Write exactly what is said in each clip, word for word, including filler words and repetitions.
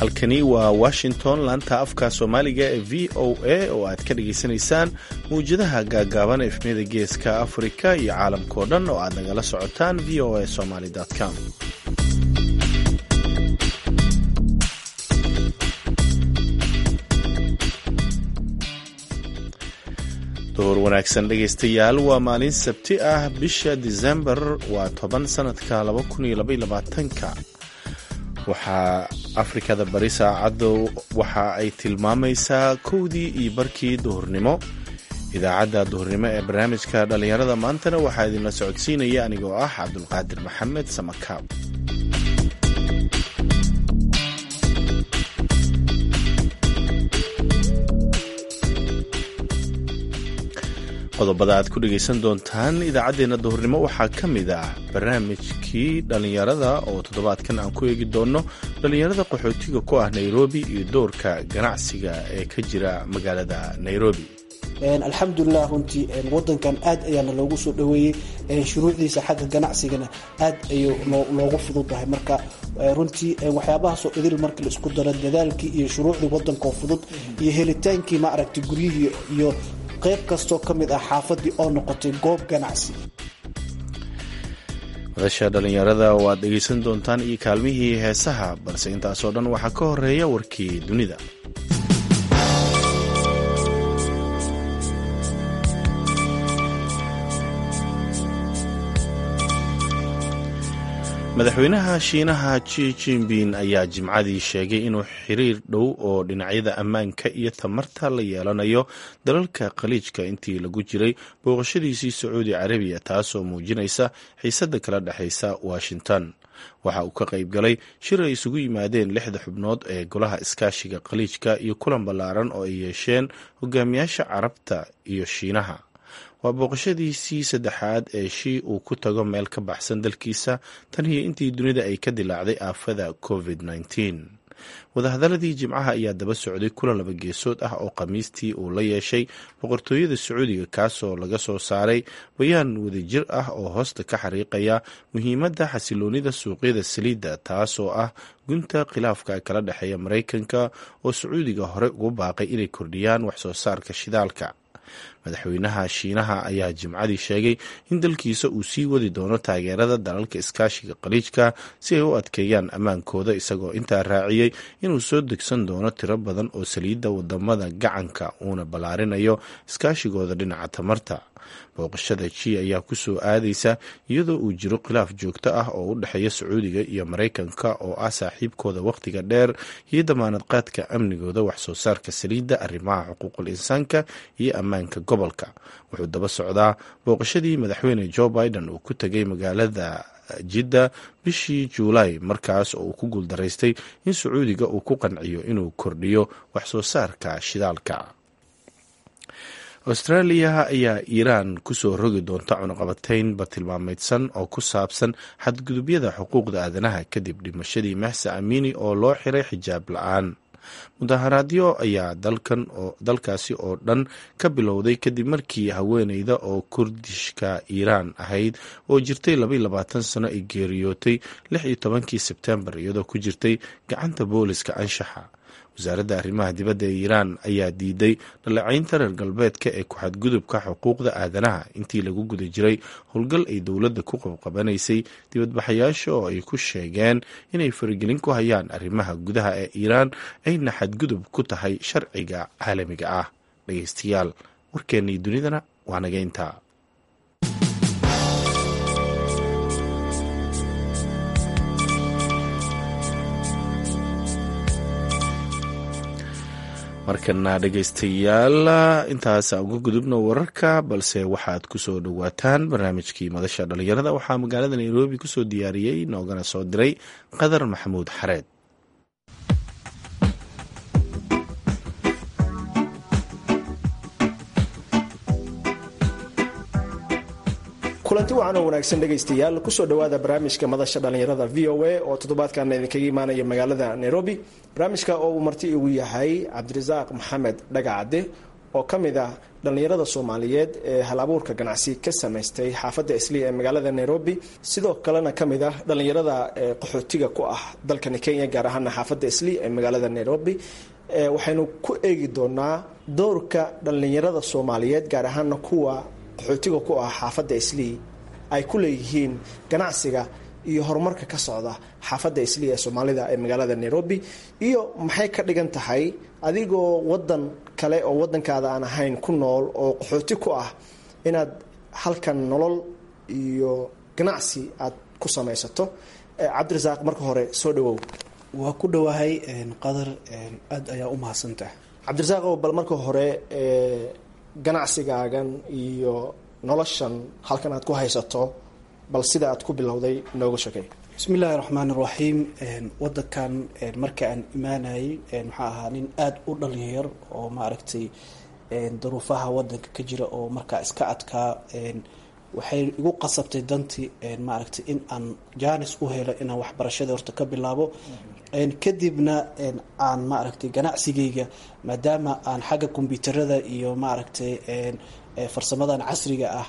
halkani waa washington laanta afka soomaaliga ee v o a oo aad ka dhageysanaysaan mawjadaha gaagaaban efmiyada geeska afrika iyo caalamkao dhan oo aad nagala socotaan v o a somaly com. door wanaagsan dhegaystayaal, waa maalin sabti ah, bisha disembar waa toban sanadka laba kun iyo laba iyo labaatanka. waxaa afrikada bari saacaddu waxa ay tilmaamaysaa kowdii iyo barkii duhurnimo. idaacadda duhurnimo ee barnaamijka dhallinyarada maantana waxaa idinla socodsiinaya anigoo ah cabdulqaadir maxamed samakaab. qodobada aad ku dhegaysan doontaan idaacaddeenna duhurnimo waxaa ka mid ah barnaamijkii dhallinyarada oo toddobaadkan aan ku eegi doonno dhallinyarada qaxootiga ku ah nairobi iyo doorka ganacsiga ee ka jira magaalada nairobi. alxamdulilah, runtii wadankan aad ayaana loogu soo dhaweeyey, shuruucdiisa xagga ganacsigana aad ayuu loogu fududahay. marka runtii waxyaabahaasoo idil marka la isku daro dadaalkii iyo shuruucdii wadankoo fudud iyo helitaankii maaragtay guryihii iyo qayb kastoo ka mid ah xaafadii oo noqotay goob ganacsi. madasha dhallinyarada oo aad dhegaysan doontaan iyo kaalmihii heesaha, balse intaasoo dhan waxaa ka horeeya warkii dunida. madaxweynaha shiinaha Xi Jinping ayaa jimcadii sheegay inuu xiriir dhow oo dhinacyada ammaanka iyo tamarta la yeelanayo dalalka khaliijka intii lagu jiray booqashadiisii Sacuudi Carabiya, taasoo muujinaysa xiisadda kala dhexaysa Washington. waxa uu ka qayb galay shir ay isugu yimaadeen lixda xubnood ee golaha iskaashiga khaliijka iyo kulan ballaaran oo ay yeesheen hogaamiyaasha carabta iyo Shiinaha. waa booqashadiisii saddexaad ee Xi uu ku tago meel ka baxsan dalkiisa tan iyo intii dunida ay ka dilaacday aafada covid nineteen. wadahadaladii jimcaha ayaa daba socday kulan laba geesood ah oo khamiistii uu la yeeshay boqortooyada Sacuudiga, kaasoo laga soo saaray bayaan wadajir ah oo hoosta ka xariiqaya muhiimadda xasiloonida suuqyada saliidda, taasoo ah gunta khilaafka kala dhexeeya Maraykanka oo Sacuudiga hore ugu baaqay inay kordhiyaan wax soo saarka shidaalka. madaxweynaha Shiinaha ayaa jimcadii sheegay in dalkiisa uu sii wadi doono taageerada dalalka iskaashiga khaliijka si ay u adkeeyaan ammaankooda, isagoo intaa raaciyey inuu soo degsan doono tiro badan oo saliidda wadamada gacanka uuna ballaarinayo iskaashigooda dhinaca tamarta. booqashada Xi ayaa ku soo aadaysa iyadoo uu jiro khilaaf joogto ah oo u dhexeeya Sacuudiga iyo Maraykanka oo ah saaxiibkooda wakhtiga dheer iyo damaanad qaadka amnigooda, wax soo saarka saliidda, arrimaha xuquuqul insaanka iyo ammaanka gobolka. wuxuu daba socdaa booqashadii madaxweyne Joe Biden uu ku tegay magaalada Jidda bishii Juulaay, markaas oo uu ku guuldaraystay in Sacuudiga uu ku qanciyo inuu kordhiyo wax soo saarka shidaalka. australia ayaa iiraan kusoo rogi doonta cunaqabatayn bartilmaameedsan oo ku saabsan xadgudubyada xuquuqda aadanaha kadib dhimashadii Mahsa Amini oo loo xiray xijaab la-aan. mudaharaadyo ayaa dalkaasi oo dhan ka bilowday kadib markii haweeneyda oo kurdishka Iiraan ahayd oo jirtay laba iyo labaatan sano ay geeriyootay lix iyo tobankii Sebtembar iyadoo ku jirtay gacanta booliska anshaxa. wasaaradda arrimaha dibadda ee Iiraan ayaa diiday dhaleecaynta reer galbeedka ee ku xadgudubka xuquuqda aadanaha intii lagu guda jiray howlgal ay dowladda ku qabqabanaysay dibadbaxayaasha oo ay ku sheegeen inay faragelin ku hayaan arrimaha gudaha ee Iiraan ayna xadgudub ku tahay sharciga caalamiga ah. dhegaystayaal, warkeennii dunidana waa naga intaa. markana dhegaystayaal, intaas aan uga gudubno wararka, balse waxaad ku soo dhowaataan barnaamijkii madasha dhallinyarada. waxaa magaalada Nairobi kusoo diyaariyey noogana soo diray Qadar Maxamuud Xareed. kulanti wacan oo wanaagsan dhegaystayaal, kusoo dhowaada barnaamijka madasha dhallinyarada v o a oo toddobaadkan idinkaga imaanaya magaalada Nairobi. barnaamijka oo uu marti igu yahay Cabdirasaaq Maxamed Dhagacade oo ka mid ah dhallinyarada soomaaliyeed ee hal abuurka ganacsi ka samaystay xaafadda islii ee magaalada nairobi, sidoo kalena ka mid ah dhallinyarada qaxootiga ku ah dalkani kenya, gaar ahaana xaafadda islii ee magaalada nairobi. waxaynu ku eegi doonaa doorka dhallinyarada soomaaliyeed gaar ahaana kuwa qaxootiga ku ah xaafadda islii ay ku leeyihiin ganacsiga iyo horumarka ka socda xaafadda islii ee soomaalida ee magaalada nairobi, iyo maxay ka dhigan tahay adigoo wadan kale oo wadankaada aan ahayn ku nool oo qaxooti ku ah inaad halkan nolol iyo ganacsi aad ku samaysato. cabdirasaaq, marka hore soo dhawow. waa ku dhowahay qadar, aad ayaa u mahadsantahay. cabdirasaaqow, bal marka hore ganacsigaagan iyo noloshan halkan aad ku haysato, bal sida aad ku bilowday nooga sheekay. bismi illaahi raxmaan iraxiim. wadankan marka aan imaanayay maxaa ahaa nin aada u dhalinyar oo maaragtay daruufaha wadanka ka jira oo markaa iska adkaa. waxay igu qasabtay dantii maaragtay in aan jaanis u helo inaan waxbarashada horta ka bilaabo, kadibna aan maaragtay ganacsigayga maadaama aan xagga kombyuutarada iyo maaragtay farsamadan casriga ah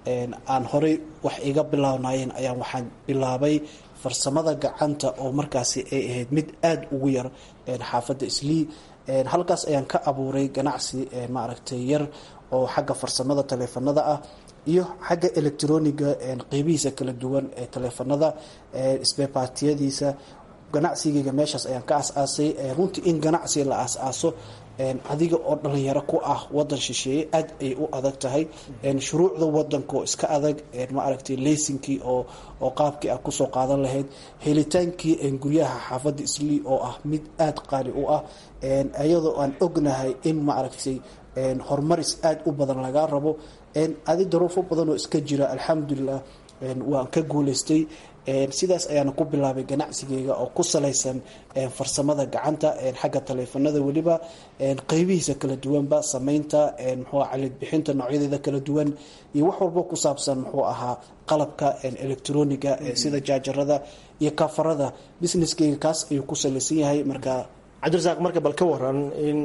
aan horey wax iga bilaabnaayeen ayaan waxaan bilaabay farsamada gacanta oo markaasi ay ahayd mid aada ugu yar xaafadda islii. halkaas ayaan ka abuuray ganacsi maaragtay yar oo xagga farsamada taleefanada ah iyo xagga electroniga qeybihiisa kala duwan ee taleefanada, isbeebaatiyadiisa. ganacsigayga meeshaas ayaan ka aas-aasay. runtii in ganacsi la aas-aaso adiga oo dhalinyaro ku ah wadan shisheeye aad ay u adag tahay. shuruucda wadankaoo iska adag, maaragtay leysinkii oo oo qaabkii aad kusoo qaadan lahayd, helitaankii guryaha xaafadda islii oo ah mid aada qaali u ah, iyadoo aan ognahay in maaragtay horumaris aada u badan laga rabo. adi daruufo badan oo iska jira, alxamdulilah waan ka guuleystay. sidaas ayaana ku bilaabay ganacsigayga oo ku salaysan farsamada gacanta xagga taleefanada, weliba qeybihiisa kala duwanba, samaynta muxuu calid bixinta noocyadeeda kala duwan iyo wax walbo ku saabsan muxuu ahaa qalabka electroniga sida jaajarada iyo kafarada. businesskayga kaas ayuu ku salaysan yahay. marka cabdirasaaq, marka bal ka waran in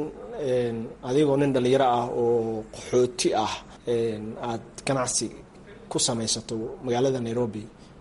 adigoo nin dhalinyaro ah oo qaxooti ah aad ganacsi ku samaysato magaalada nairobi,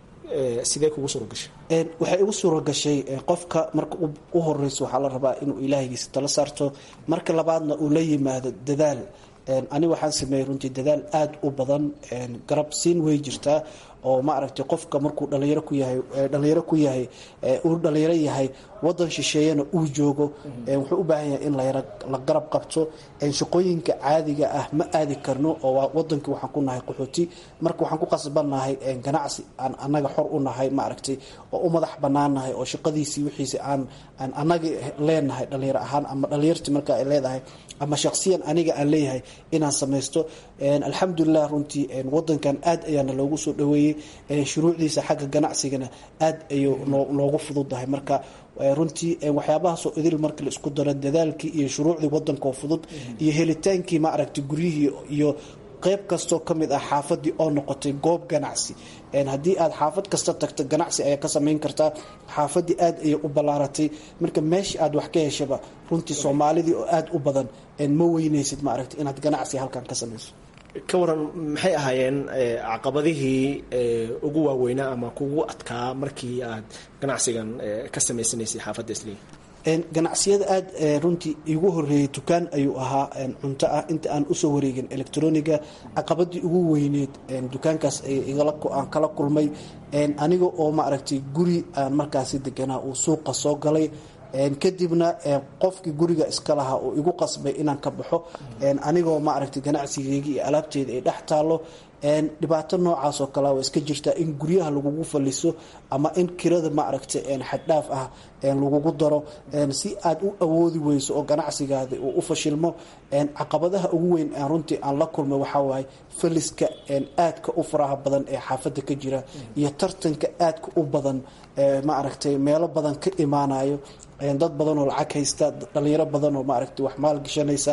sidee kugu suura gashay? waxay igu suura gashay qofka marka u horeyso waxaa la rabaa inuu ilaahaygiisa tala saarto, marka labaadna uu la yimaado dadaal. ani waxaan sameeyey runtii dadaal aada u badan. garab siin way jirtaa oo maaragtay qofka markuu dhalinyaro ku yahay dhalinyaro ku yahay uu dhalinyaro yahay wadan shisheeyana uu joogo, wuxuu u baahan yahay in la garab qabto. shaqooyinka caadiga ah ma aadi karno oo wadankii waxaan ku nahay qaxooti, marka waxaan ku qasbannahay ganacsi aan annaga xor u nahay maaragtay oo u madax bannaannahay oo shaqadiisii wixiisi aan aan annaga leenahay dhalinyaro ahaan, ama dhalinyartii marka ay leedahay, ama shakhsiyan aniga aan leeyahay inaan samaysto. alxamdulilah, runtii wadankan aad ayaana loogu soo dhaweeyey. shuruucdiisa xagga ganacsigana aad ayuu noogu fududahay. marka runtii waxyaabahaasoo idil marka la isku daro, dadaalkii iyo shuruucdii wadankaoo fudud iyo helitaankii maaragtay guryihii iyo qeyb kastoo ka mid ah xaafadii oo noqotay goob ganacsi. haddii aad xaafad kasta tagto ganacsi ayaa ka samayn kartaa. xaafadii aad ayay u ballaaratay. marka meeshii aad wax ka heshaba runtii soomaalidii oo aada u badan ma weynaysid maaragtay inaad ganacsi halkan ka samayso. ka waran, maxay ahaayeen caqabadihii ugu waaweynaa ama kugu adkaa markii aad ganacsigan ka samaysanaysay xaafadda islii? ganacsiyada aada runtii igu horeeyey dukaan ayuu ahaa cunto ah inta aan usoo wareegin electroniga. caqabadii ugu weyneed dukaankaas aan kala kulmay aniga oo maaragtay guri aan markaasi deganaa uu suuqa soo galay, kadibna qofkii guriga iska lahaa uu igu qasbay inaan ka baxo anigoo maaragtay ganacsigeygii iyo alaabteeda ay dhex taalo. dhibaato noocaas oo kale waa iska jirtaa in guryaha lagugu faliso ama in kirada maaragtay xaddhaaf ah lagugu daro si aad u awoodi weyso oo ganacsigaada uu u fashilmo. caqabadaha ugu weyn aan runtii aan la kulmay waxaa waaye faliska aadka u faraha badan ee xaafadda ka jira iyo tartanka aadka u badan maaragtay meelo badan ka imaanayo, dad badan oo lacag haysta, dhalinyaro badan oo maaragtay wax maal gashanaysa.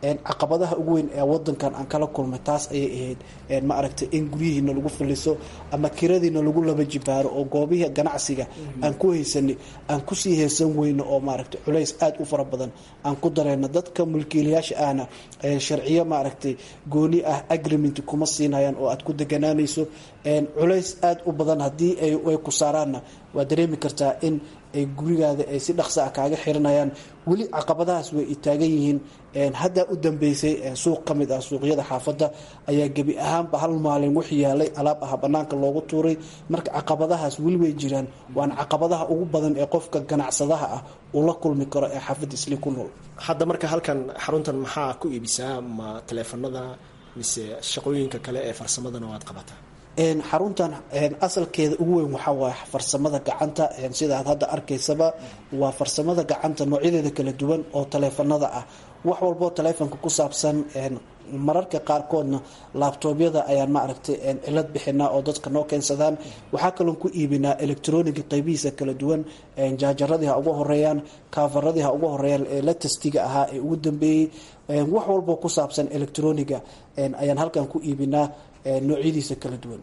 caqabadaha ugu weyn ee wadankan aan kala kulmay taas ayay ahayd ma aragtay in guryihiina lagu faliso ama kiradiina lagu laba jibaaro oo goobihii ganacsiga aan ku haysanay aan kusii haysan weyno oo maaragtay culays aad u fara badan aan ku dareyno dadka mulkiilayaasha ahna sharciyo maaragtay gooni ah agreement kuma siinayaan oo aad ku deganaanayso culays aad u badan haddii ay ku saaraanna waa dareemi kartaa in ay gurigaada ay si dhaqso ah kaaga xiranayaan weli caqabadahaas way taagan yihiin haddaa u dambeysay suuq ka mid ah suuqyada xaafadda ayaa gebi ahaanba hal maalin wix yaalay alaab ah bannaanka loogu tuuray marka caqabadahaas weli way jiraan waana caqabadaha ugu badan ee qofka ganacsadaha ah uu la kulmi karo ee xaafadda Islii ku nool. Hadda marka halkan xaruntan maxaa ku iibisaa ma taleefanada mise shaqooyinka kale ee farsamadana waad qabataa? xaruntan asalkeeda ugu weyn waxaa waaye farsamada gacanta sida aad hadda arkaysaba waa farsamada gacanta noocyadeeda kala duwan oo taleefanada ah wax walboo taleefanka ku saabsan mararka qaarkoodna laabtoobyada ayaan maaragtay cilad bixinaa oo dadka noo keensadaan waxaa kaloo ku iibinaa electroniga qaybihiisa kala duwan jaajaradii ha ugu horeeyaan kaafaradii ha ugu horeeyaan ee la tastiga ahaa ee ugu dambeeyey wax walboo ku saabsan electroniga ayaan halkan ku iibinaa noocyadiisa kala duwan.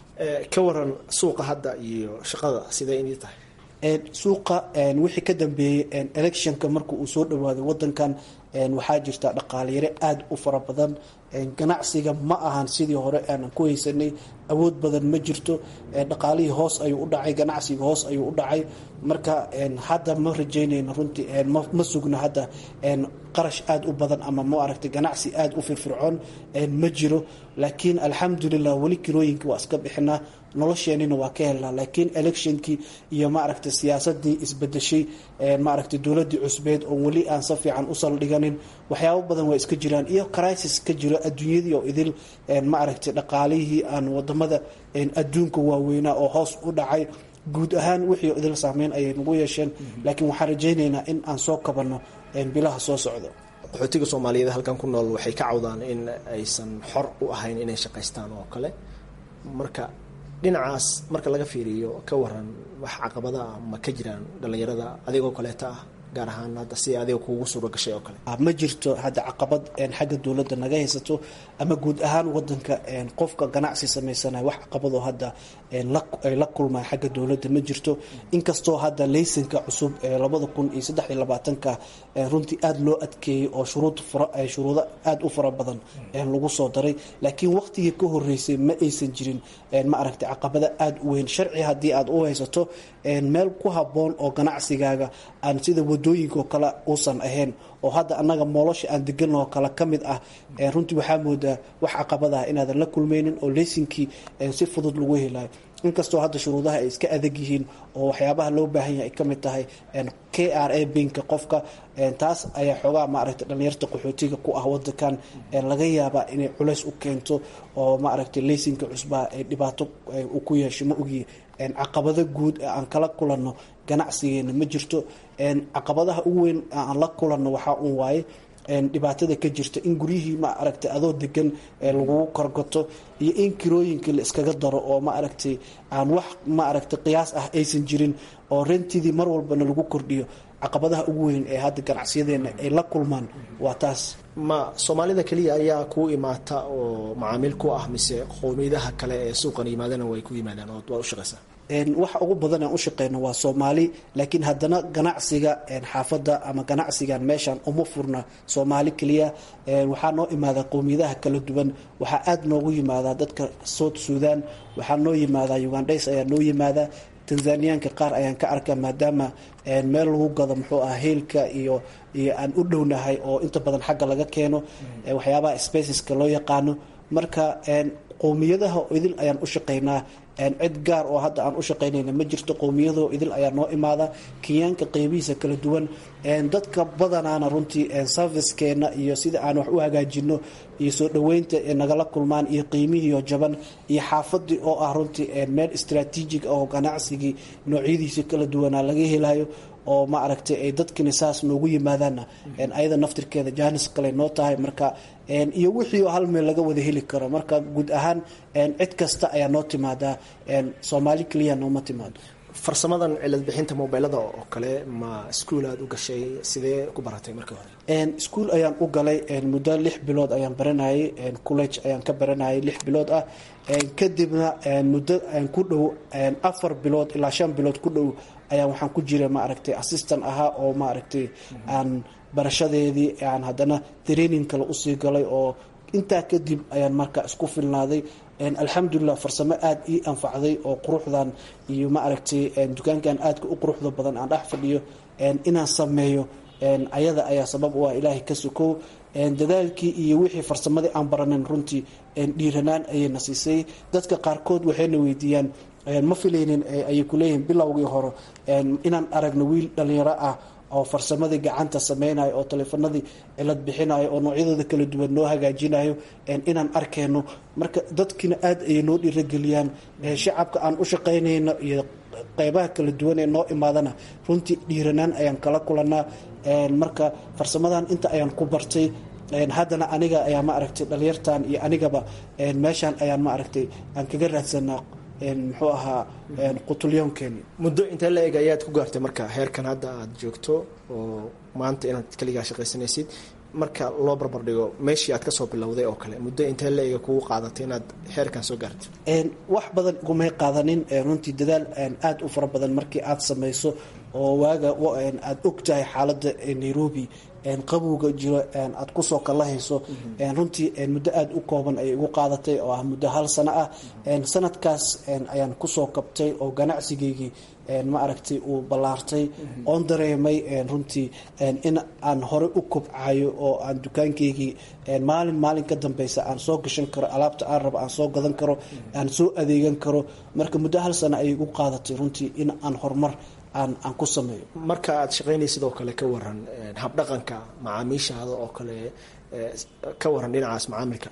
Ka waran suuqa hadda iyo shaqada sidee inay tahay? Suuqa wixii ka dambeeyay electionka markuu uu soo dhawaaday wadankan waxaa jirta dhaqaale yare aad u fara badan ganacsiga ma ahan sidii hore aan ku haysanay awood badan ma jirto dhaqaalihii hoos ayuu u dhacay ganacsiga hoos ayuu u dhacay marka hadda ma rajaynayno runtii ma sugna hadda qarash aad u badan ama ma aragtay ganacsi aad u firfircoon ma jiro laakiin alxamdulillah weli kirooyinka waa iska bixinaa nolosheenina waa ka helnaa laakiin electionkii iyo ma aragtay siyaasadii isbedeshay ma aragtay dowladii cusbeed oo weli aan si fiican u saldhiganin waxyaabo badan waa iska jiraan iyo crisis ka jiro adduunyadii oo idil ma aragtay dhaqaalihii aan wadamada adduunka waaweynaa oo hoos u dhacay guud ahaan wixii idil saameyn ayay nagu yeesheen laakiin waxaan rajaynaynaa in aan soo kabanno bilaha soo socdo. Qaxootiga Soomaaliyeed halkan ku nool waxay ka cawdaan in aysan xor u ahayn inay shaqaystaan oo kale marka dhinacaas marka laga fiiriyo ka waran wax caqabada ma ka jiraan dhalinyarada adigoo kaleeta ah gaar ahaan hadda si adiga kuugu suura gashay oo kale? Ma jirto hadda caqabad xagga dowladda naga haysato ama guud ahaan wadanka qofka ganacsi samaysanaya wax caqabadoo hadda ay la kulmaan xagga dowladda ma jirto inkastoo hadda laysanka cusub ee labada kun iyo saddex iyo labaatanka runtii aad loo adkeeyey oo shuruud shuruudo aad u fara badan lagu soo daray laakiin waqtigii ka horeysay ma aysan jirin ma aragtay caqabada aad u weyn sharci haddii aad u haysato meel ku habboon oo ganacsigaaga aan sida wadooyinkaoo kale uusan ahayn oo hadda annaga moolosha aan degan oo kale ka mid ah runtii waxaa moodaa wax caqabad ah inaadan la kulmaynin oo laysinkii si fudud lagu helayo inkastoo hadda shuruudaha ay iska adag yihiin oo waxyaabaha loo baahan yahay ay ka mid tahay K R A binka qofka taas ayaa xoogaa maaragtay dhalinyarta qaxootiga ku ah wadankan laga yaabaa inay culays u keento oo maaragtay laysinka cusbaa ay dhibaato u ku yeesho ma ogi caqabado guud aan kala kulanno ganacsigeena ma jirto caqabadaha ugu weyn aan la kulanno waxaa uun waaye dhibaatada ka jirta in guryihii ma aragtay adoo degan lagu korgato iyo in kirooyinkii la iskaga daro oo ma aragtay aan wax ma aragtay qiyaas ah aysan jirin oo rentidii mar walbana lagu kordhiyo caqabadaha ugu weyn ee hadda ganacsiyadeena ay la kulmaan waa taas. Ma Soomaalida kaliya ayaa ku imaata oo macaamiil ku ah mise qowmiyadaha kale ee suuqan yimaadana way ku yimaadaan oo waa u shaqaysaa? waxa ugu badan aan u shaqeyno waa Soomaali laakiin haddana ganacsiga xaafadda ama ganacsigan meeshan uma furna Soomaali kaliya waxaa noo imaada qowmiyadaha kala duwan waxaa aad noogu yimaada dadka South Sudan waxaa noo yimaada Ugandais ayaa noo yimaada Tanzaniyaanka qaar ayaan ka arkaa maadaama meel lagu gado muxuu ah heelka iyo iyo aan u dhownahay oo inta badan xagga laga keeno waxyaabaha spaceska loo yaqaano marka qowmiyadaha idil ayaan u shaqeynaa cid gaar oo hadda aan u shaqeynayna ma jirto qowmiyadoo idil ayaa noo imaada Kenyaanka qaybihiisa kala duwan dadka badanaana runtii servicekeena iyo sida aan wax u hagaajino iyo soo dhaweynta ee nagala kulmaan iyo qiimihiyo jaban iyo xaafadii oo ah runtii meel strategic oo ganacsigii noocyadiisa kala duwana laga helayo oo ma aragtay ay dadkina saas noogu yimaadaana ayada naftirkeeda jaanis kale noo tahay marka iyo wixii hal meel laga wada heli karo marka guud ahaan cid kasta ayaa noo timaada Soomaali kaliya nooma timaado. farsamadan cilad bixinta mobilada oo kale ma iskuul aad u gashay sidee ku baratay markii hore iskuul ayaan u galay muddo lix bilood ayaan baranayay college ayaan ka baranayay lix bilood ah kadibna muddo ku dhow afar bilood ilaa shan bilood ku dhow ayaan waxaan ku jiray maaragtay assistant ahaa oo maaragtay aan barashadeedii aan haddana training kale usii galay oo intaa kadib ayaan markaa isku filnaaday alxamdulilah farsamo aada ii anfacday oo quruxdan iyo ma aragtay dukaankan aadka u quruxda badan aan dhex fadhiyo inaan sameeyo ayada ayaa sabab u ah ilaahay ka sokow dadaalkii iyo wixii farsamadii aan baranin runtii dhiiranaan ayayna siisay dadka qaarkood waxayna weydiiyaan ma filaynin ayay kuleeyihiin bilowgii hore inaan aragno wiil dhalinyaro ah oo farsamadii gacanta sameynayo oo taleefanadii cilad bixinayo oo noocyadooda kala duwan noo hagaajinayo inaan arkeyno marka dadkiina aada ayay noo dhiirageliyaan shacabka aan u shaqaynayno iyo qeybaha kala duwan ee noo imaadana runtii dhiiranaan ayaan kala kulanaa marka farsamadan inta ayaan ku bartay haddana aniga ayaa ma aragtay dhalinyartan iyo anigaba meeshaan ayaan ma aragtay aan kaga raadsanaa muxuu ahaa qutulyoonkeeni muddo intee la eg ayaad ku gaartay marka heerkan hadda aad joogto oo maanta inaad kaligaa shaqaysanaysid marka loo barbar dhigo meeshii aad kasoo bilowday oo kale muddo intee la ega kugu qaadatay inaad heerkan soo gaarto wax badan igumay qaadanin runtii dadaal aada u fara badan markii aad samayso oo waaga aad og tahay xaaladda nairobi qabowga jiro aad kusoo kalahayso runtii muddo aada u kooban ayay igu qaadatay oo ah muddo hal sano ah sanadkaas ayaan kusoo kabtay oo ganacsigeygii ma aragtay uu ballaartay oon dareemay runtii in aan hore u kobcayo oo aan dukaankeygii maalin maalin ka dambeysa aan soo gashan karo alaabta aan rabo aan soo gadan karo aan soo adeegan karo marka muddo hal sano ayay igu qaadatay runtii in aan horumar aan aan ku sameeyo marka aad shaqaynay sidoo kale ka waran habdhaqanka macaamiishaada oo kale ka waran dhinacaas macaamilka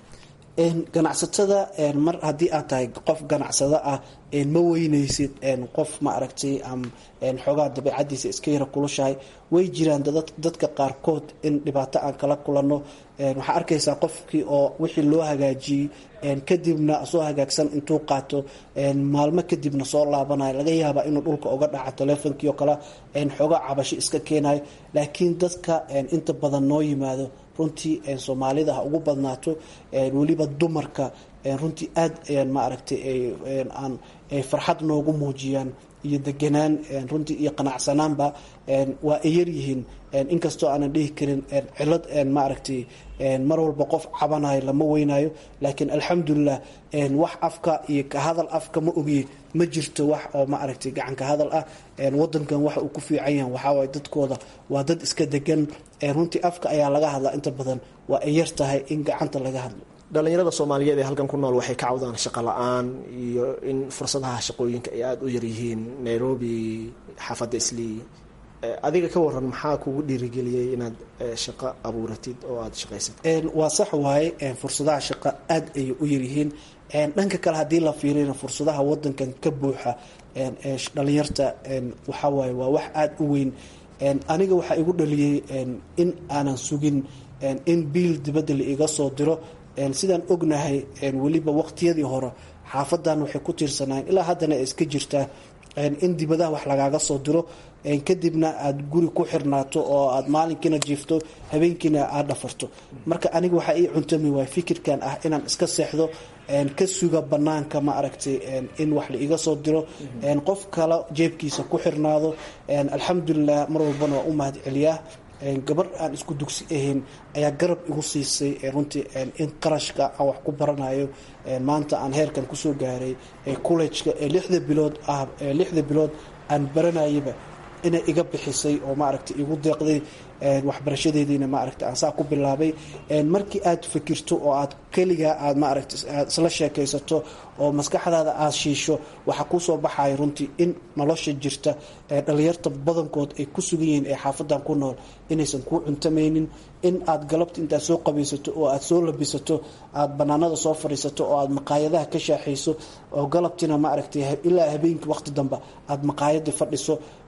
ganacsatada mar haddii aad tahay qof ganacsado ah ma weynaysid qof ma aragtay xoogaa dabeicadiisa iska yara kulushahay way jiraan dadka qaarkood in dhibaato aan kala kulanno waxaa arkaysaa qofkii oo wixii loo hagaajiyey kadibna soo hagaagsan intuu qaato maalmo kadibna soo laabanayo laga yaabaa inuu dhulka uga dhaca taleefonkii oo kale xoogaa cabasho iska keenayo laakiin dadka inta badan noo yimaado runtii soomaalida ha ugu badnaato weliba dumarka runtii aad ayaan ma aragtay aan farxad noogu muujiyaan iyo deganaan runtii iyo qanacsanaanba waa ay yaryihiin inkastoo aanan dhihi karin cilad ma aragtay mar walba qof cabanayo lama weynayo laakiin alxamdulilah wax afka iyo ka hadal afka ma ogiye ma jirto wax oo ma aragtay gacanka hadal ah wadankan waxa uu ku fiican yahay waxaa waaye dadkooda waa dad iska degan runtii afka ayaa laga hadlaa inta badan waa ay yar tahay in gacanta laga hadlo dhalinyarada soomaaliyeed ee halkan ku nool waxay ka cawdaan shaqo la-aan iyo in fursadaha shaqooyinka ay aada u yaryihiin nairobi xaafadda islii adiga ka waran maxaa kugu dhiirigeliyey inaad shaqo abuuratid oo aada shaqaysatid waa sax waaye fursadaha shaqo aada ayay u yaryihiin dhanka kale haddii la fiirina fursadaha wadankan ka buuxa dhalinyarta waxaa waaye waa wax aada u weyn aniga waxaa igu dhaliyey in aanan sugin in biil dibadda la iga soo diro sidaan ognahay weliba waqtiyadii hore xaafadan waxay ku tiirsanaayen ilaa haddana ay iska jirtaa in dibadaha wax lagaaga soo diro kadibna aada guri ku xirnaato oo aada maalinkiina jiifto habeenkiina aada dhafarto marka aniga waxaa ii cuntami waay fikirkan ah inaan iska seexdo ka suga banaanka ma aragtay in wax la iga soo diro qof kale jeebkiisa ku xirnaado alxamdulilah mar walbana waa u mahad celiyaa gabar aan isku dugsi ahayn ayaa garab igu siisay runtii in qarashka aan wax ku baranayo maanta aan heerkan kusoo gaaray collejka ee lixda bilood ah lixda bilood aan baranayaba inay iga bixisay oo maaragtay igu deeqday waxbarashadeediina maaragtay aan saa ku bilaabay markii aad fikirto oo aad keligaa aad maaragtay isla sheekaysato oo maskaxdaada aad shiisho waxaa kusoo baxaya runtii in nolosha jirta dhalinyarta badankood ay ku sugan yihiin ee xaafadan ku nool inaysan kuu cuntamaynin in aad galabta intaad soo qabaysato oo aad soo labisato aad banaanada soo fadhiisato oo aad maqaayadaha ka shaaxayso oo galabtina maaragtay ilaa habeenkii waqti dambe aad maqaayadii fadhiso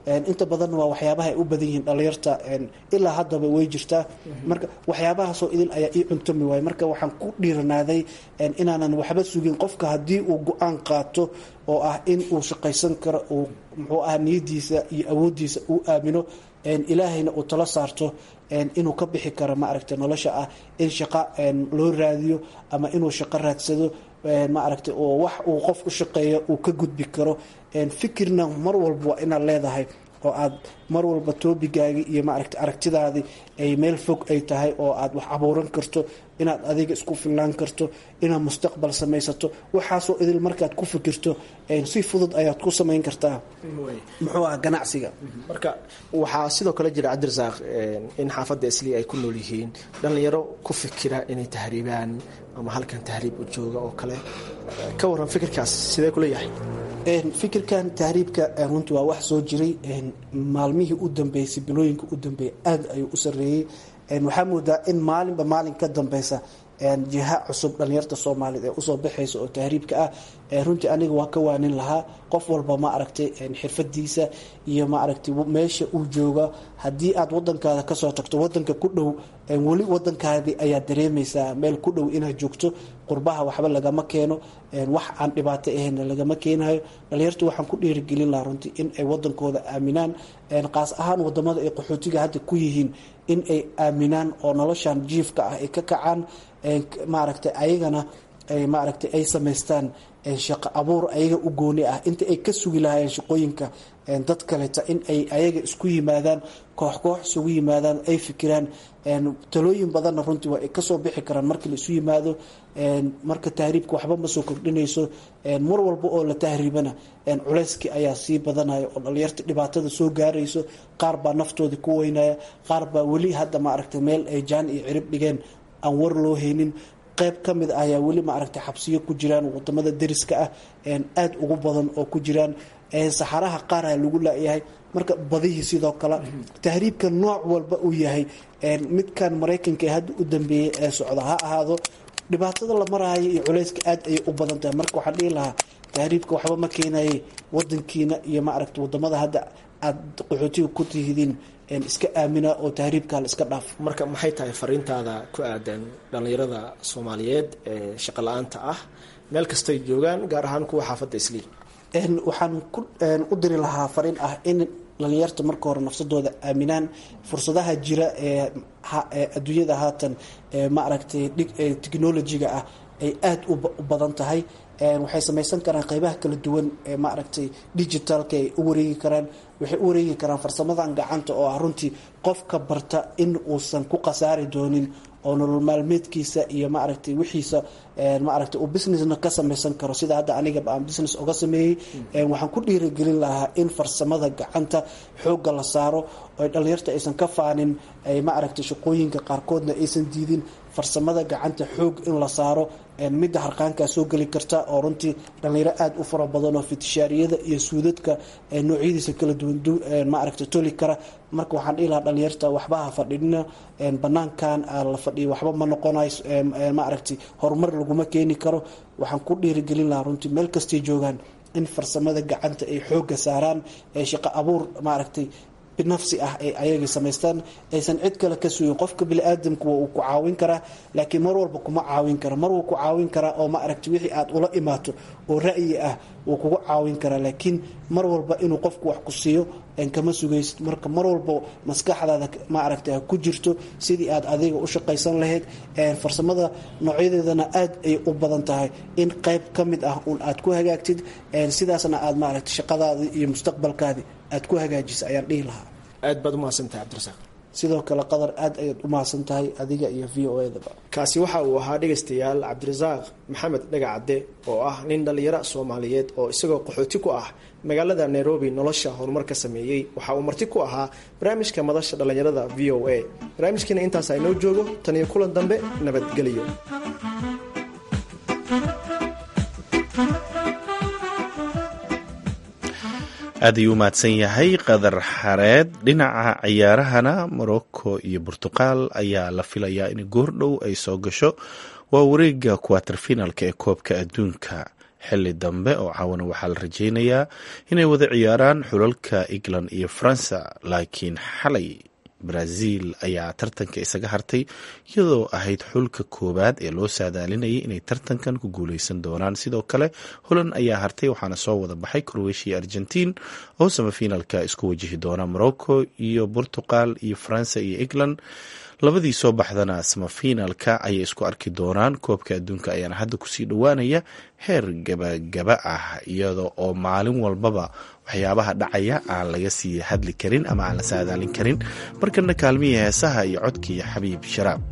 inta badan waa waxyaabaha ay u badan yihiin dhalinyarta ilaa haddaba way jirtaa marka waxyaabahaasoo idil ayaa ii cuntami waay marka waxaan ku dhiiranaaday inaanan waxba sugin qofka haddii uu go-aan qaato oo ah in uu shaqaysan karo uu muxuu ah niyadiisa iyo awooddiisa uu aamino ilaahayna uu tala saarto inuu ka bixi karo maaragtay nolosha ah in shaqo loo raadiyo ama inuu shaqo raadsado maaragtay oo wax uu qof u shaqeeyo uu ka gudbi karo fikirna mar walba waa inaad leedahay oo aad mar walba toobigaagi iyo maaragtay aragtidaadii ay meel fog ay tahay oo aad wax abuuran karto inaad adiga isku filnaan karto inaad mustaqbal samaysato waxaasoo idil markaad ku fikirto si fudud ayaad ku samayn kartaa muxuu ah ganacsiga marka waxaa sidoo kale jira cabdirasaaq in xaafadda islii ay ku nool yihiin dhalinyaro ku fikira inay tahriibaan ama halkan tahriib u jooga oo kale ka waran fikirkaas sidee kula yahay fikirkan tahriibka runtii waa wax soo jiray maalmihii u dambeysay bilooyinka u dambeeyay aad ayuu u sareeyey waxaa moodaa in maalinba maalin ka dambeysa jiha cusub dhalinyarta soomaaliyeed ee usoo baxaysa oo tahriibka ah runtii aniga waa ka waanin lahaa qof walba ma aragtay xirfadiisa iyo ma aragtay meesha uu jooga haddii aad wadankaada kasoo tagto wadanka ku dhow weli wadankaadii ayaa dareemaysaa meel ku dhow inaad joogto qurbaha waxba lagama keeno wax aan dhibaato ahayn lagama keenayo dhalinyartu waxaan ku dhiirigelin lahaa runtii in ay wadankooda aaminaan qaas ahaan wadamada ay qaxootiga hadda ku yihiin in ay aaminaan oo noloshan jiifka ah ay ka kacaan maaragtay ayagana maaragtay ay samaystaan shaqo abuur ayaga u gooni ah inta ay ka sugi lahaayeen shaqooyinka dad kaleta in ay ayaga isku yimaadaan koox koox isugu yimaadaan ay fikiraan talooyin badanna runtii waa ay kasoo bixi karaan markii la isu yimaado marka tahriibka waxba ma soo kordhinayso mar walba oo la tahriibana culeyskii ayaa sii badanaya oo dhalinyarta dhibaatada soo gaarayso qaar baa naftoodii ku weynaya qaar baa weli hadda maaragtay meel ay jaan iyo cirib dhigeen aan war loo haynin qayb ka mid ah ayaa weli maaragtay xabsiyo ku jiraan wadamada dariska ah aada ugu badan oo ku jiraan saxaraha qaar aa lagu laayahay marka badihii sidoo kale tahriibka nooc walba uu yahay midkan maraykanka ee hadda u dambeeyey ee socda ha ahaado dhibaatada la maraayo iyo culeyska aad ayay u badan tahay marka waxaan dhihi lahaa tahriibka waxba ma keenaye wadankiina iyo maaragtay wadamada hadda aad qaxootiga ku tihidiin iska aamina oo tahriibka la iska dhaaf marka maxay tahay fariintaada ku aadan dhalinyarada soomaaliyeed ee shaqo la-aanta ah meel kastay joogaan gaar ahaan kuwa xaafadda islii waxaan u diri lahaa fariin ah in dhalinyarta marka hore nafsadooda aaminaan fursadaha jira ee adduunyada haatan maaragtay technolojiga ah ay aada u badan tahay waxay samaysan karaan qeybaha kala duwan ee maaragtay digitalka ay u wareegi karaan waxay u wareegi karaan farsamadan gacanta oo ah runtii qofka barta in uusan ku khasaari doonin oo nolol maalmeedkiisa iyo maaragtay wixiisa maaragtay uu businessna ka samaysan karo sida hadda aniga aan business uga sameeyey waxaan ku dhiirigelin lahaa in farsamada gacanta xoogga la saaro oo dhalinyarta aysan ka faanin ay maaragtay shaqooyinka qaarkoodna aysan diidin farsamada gacanta xoog in la saaro midda harqaankaa soo geli karta oo runtii dhalinyaro aada u fara badan oo fitishaariyada iyo suudadka noocyadiisa kala duwan maaragtay toli kara marka waxaan dhihi lahaa dhalinyarta waxba ha fadhidina banaankan la fadhiyo waxba ma noqonayo maaragtay horumar laguma keeni karo waxaan ku dhiirigelin lahaa runtii meel kastay joogaan in farsamada gacanta ay xoogga saaraan ee shaqo abuur maaragtay binafsi ah ay ayaga samaystaan aysan cid kale ka sugin qofka biniaadamku waa uu ku caawin karaa laakiin mar walba kuma caawin kara mar wuu ku caawin karaa oo ma aragti wixii aad ula imaato oo ra'yi ah wuu kugu caawin karaa laakiin mar walba inuu qofku wax ku siiyo kama sugaysid marka mar walba maskaxdaada ma aragta ku jirto sidii aad adiga u shaqaysan lahayd farsamada noocyadeedana aad ay u badan tahay in qayb ka mid ah uun aad ku hagaagtid sidaasna aad maaragta shaqadaadii iyo mustaqbalkaadii aad ku hagaajisa ayaan dhihi lahaa aad baad umahadsantahay cabdirasaaq sidoo kale qadar aad ayaad u mahadsan tahay adiga iyo v o edaba kaasi waxa uu ahaa dhegaystayaal cabdirasaaq maxamed dhagacadde oo ah nin dhallinyaro soomaaliyeed oo isagoo qaxooti ku ah magaalada nairobi nolosha horumar ka sameeyey waxa uu marti ku ahaa barnaamijka madasha dhallinyarada v o a barnaamijkiina intaas aynoo joogo tan iyo kulan dambe nabadgelyo aad ayuu u mahadsan yahay qadar xareed dhinaca ciyaarahana morocco iyo burtuqal ayaa la filayaa in goordhow ay soo gasho waa wareega kuwater finalka ee koobka adduunka xili dambe oo caawana waxaa la rajeynayaa inay wada ciyaaraan xulalka England iyo Faransa, laakiin xalay Brazil ayaa tartanka isaga hartay iyadoo ahayd xulka koowaad ee loo saadaalinayay inay tartankan ku guuleysan doonaan. sidoo kale Holland ayaa hartay, waxaana soo wada baxay Croatia iyo Argentine oo semifinalka isku wajihi doona Morocco iyo Portugal iyo Faransa iyo England. labadii soo baxdana semifinalka ayay isku arki doonaan. koobka adduunka ayaana hadda kusii dhowaanaya heer gabagaba ah, iyada oo maalin walbaba waxyaabaha dhacaya aan laga sii hadli karin ama aan la saadaalin karin. markana kaalmihii heesaha iyo codkii Xabiib Sharaab.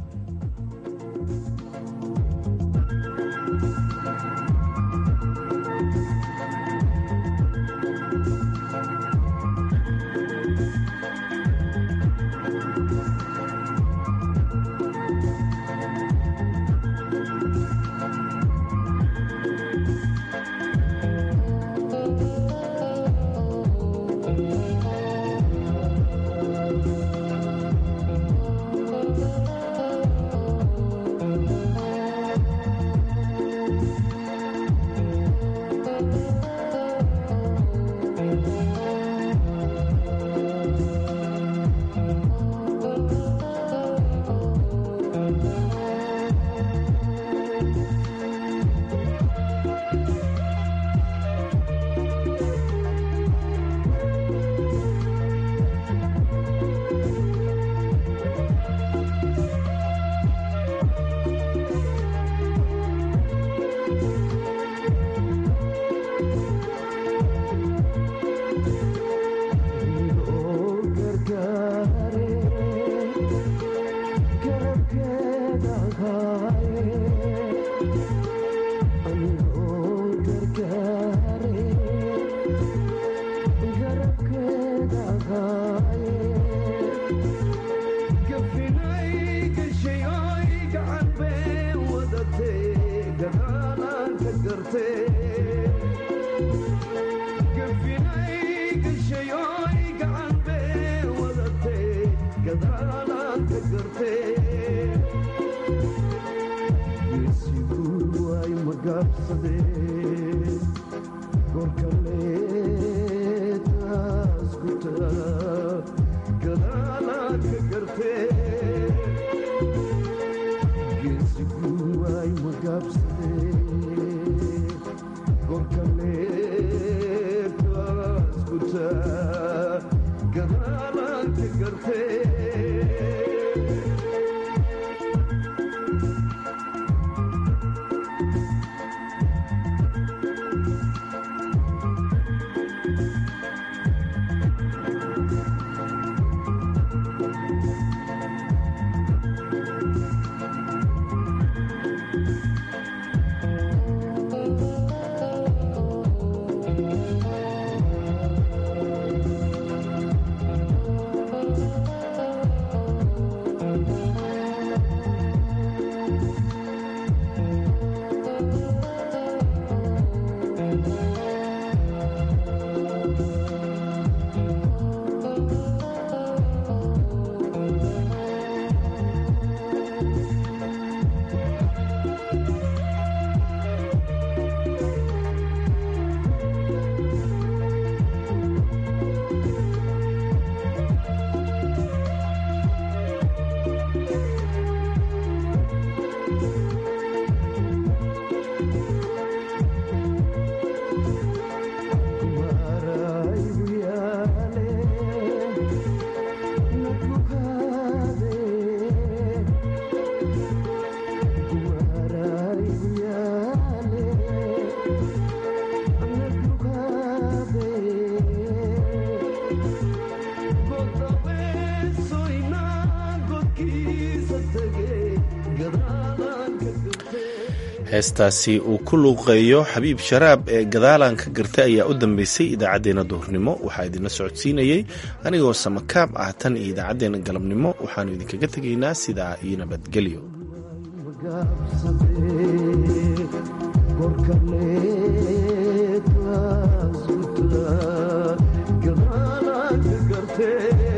heestaasi uu ku luuqeeyo Xabiib Sharaab ee gadaalan ka gartay ayaa u dambeysay idaacadeena duhurnimo. waxaa idinla socodsiinayay anigoo samakaab ah. tan iyo idaacadeena galabnimo waxaanu idinkaga tegaynaa sidaa iyo nabadgelyo. Gadalan ka gartay